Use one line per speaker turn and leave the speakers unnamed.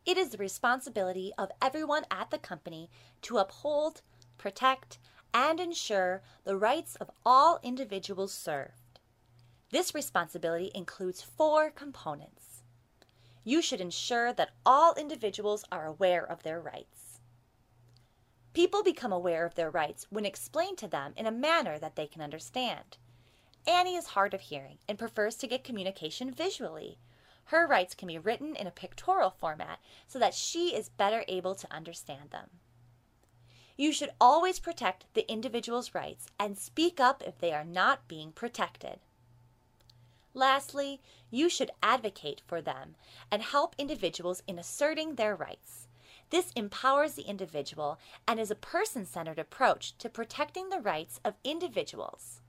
It is the responsibility of everyone at the company to uphold, protect, and ensure the rights of all individuals served. This responsibility includes 4 components. You should ensure that all individuals are aware of their rights. People become aware of their rights when explained to them in a manner that they can understand. Annie is hard of hearing and prefers to get communication visually. Her rights can be written in a pictorial format so that she is better able to understand them. You should always protect the individual's rights and speak up if they are not being protected. Lastly, you should advocate for them and help individuals in asserting their rights. This empowers the individual and is a person-centered approach to protecting the rights of individuals.